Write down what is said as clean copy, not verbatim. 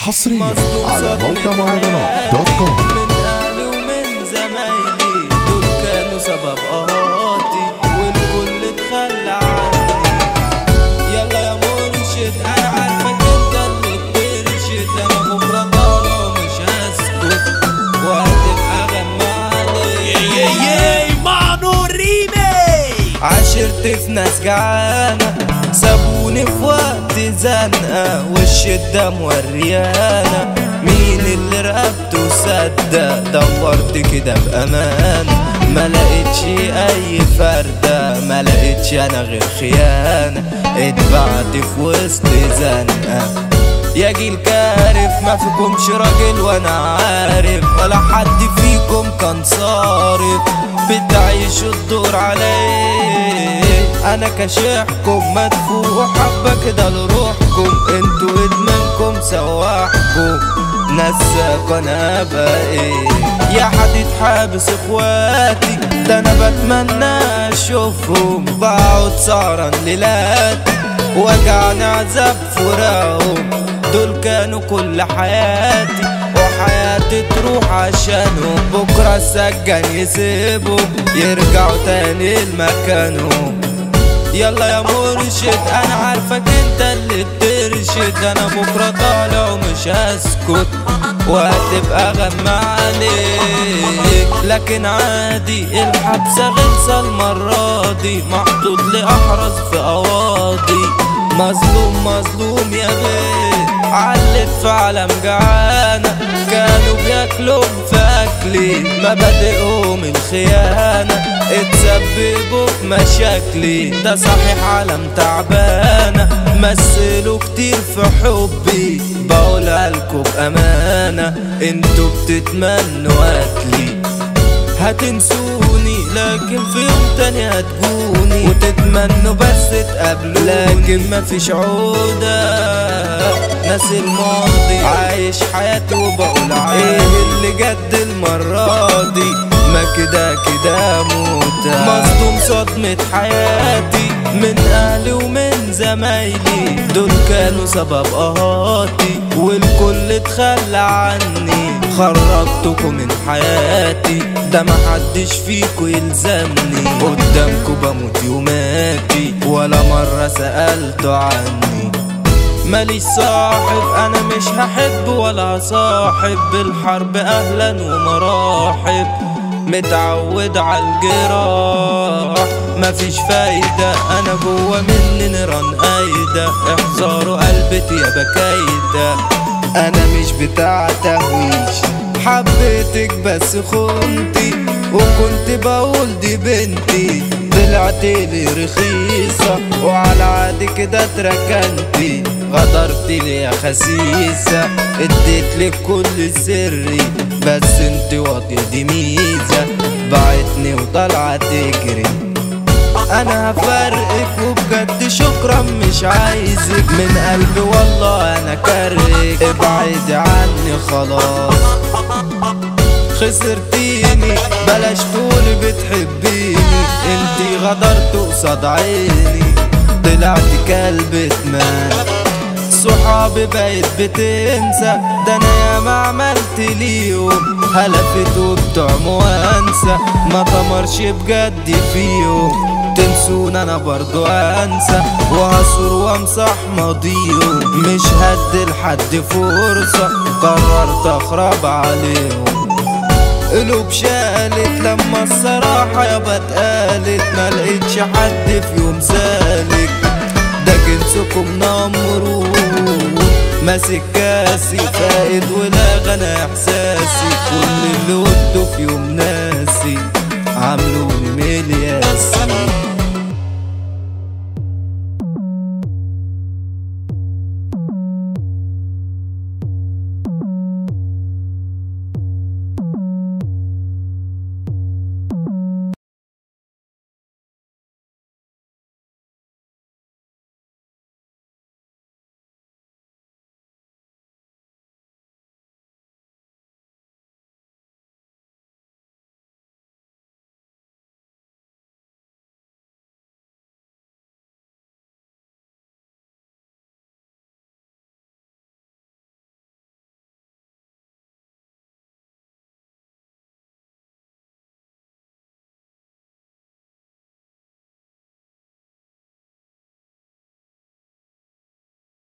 حصريا على موقع مهرجانات دوت كوم. من اهلي ومن زمايلي دول كانوا سبب قهاتي والكل اتخلى عني. يلا يا مرشد انا عارفك انت اللي بترشد، انا بكره طالع ومش هسكت وهتبقى غمالي. مانو ريمي عاشرت في ناس جعانة سابوني في وقت زنقة والشدة موريانا مين اللي رقبته صدق. دورت كده بأمان ما لقيتش أي فردة، ما لقيتش أنا غير خيانة اتبعت في وسط زنقة. يا جيل كارف ما فيكمش راجل وانا عارف، ولا حد فيكم كان صارف بتعيشوا الدور عليه. انا كشحكم مدفوع حبة كده لروحكم، انتوا ادمانكم سواحكم نساك انا باقي. يا حد حابس اخواتي ده انا بتمنى اشوفهم، بقعد سهران ليلاتي وجعني عذاب فراقهم. دول كانوا كل حياتي وحياتي تروح عشانهم، بكرة السجان يسيبهم يرجعوا تاني لمكانهم. يلا يا مرشد انا عارفك انت اللي بترشد، انا بكرة طالع ومش هسكت وهتبقى غمالي. لكن عادي الحبسة غلسة المرة دي، محطوط لأحرز في قواضي. مظلوم مظلوم يا بيه علت في عالم جعانة، كانوا بياكلوا في أكلي مبادئهم الخيانة، اتسببوا في مشاكلي. ده صحيح عالم تعبانة مثلوا كتير في حبي، بقولها لكم بأمانة انتوا بتتمنوا قتلي. هتنسوني لكن في يوم تاني هتجوني وتتمنوا بس تقابلوني، لكن مفيش عودة. ناس الماضي عايش حياتي وبقول ايه اللي جد المرة دي، ما كده كده موتة. مصدوم صدمة حياتي من اهلي ومن زمايلي، دول كانوا سبب قهاتي والكل اتخلى عني. خرجتكم من حياتي ده محدش فيكو يلزمني، قدامكو بموت يوماتي ولا مرة سألتوا عني. ماليش صاحب انا مش هحب ولا صاحب، بالحرب اهلا ومراحب متعود عالجراح مفيش فايدة. انا جوا مني نيران قايدة، احذروا قلبتي يا بكايدة. انا مش بتاع تهويش حبيتك بس خنتي، وكنت بقول دي بنتي طلعتلي رخيصة، وعلى عادي كده اتركنتي غدرتي لي يا خسيسة. اديتلك كل سري بس انت واطية دي ميزة، بعتني وطلعت تجري. انا هفرقك وبجد شكرا مش عايزك، من قلبي والله انا كارهك، ابعدي عني خلاص. خسرتيني بلاش تقولي بتحبيني، انتي غدرت قصاد عيني طلعت كلب اتمان. صحابي بقيت بتنسى ده انا ياما عملت ليهم، هلفت وبتوع موانسة ما طمرش بجد فيهم. تنسون انا برضو انسى وهصور وامسح ماضيهم، مش هدي لحد فرصة قررت اخرب عليهم. قلوب شالت لما الصراحة يابا اتقالت، ملقتش حد في يوم سالك ده جنسكم نمرود. ماسك كاسي فائد ولا غنى احساسي، كل اللي قلته في يوم ناسي عملوني ملياسي.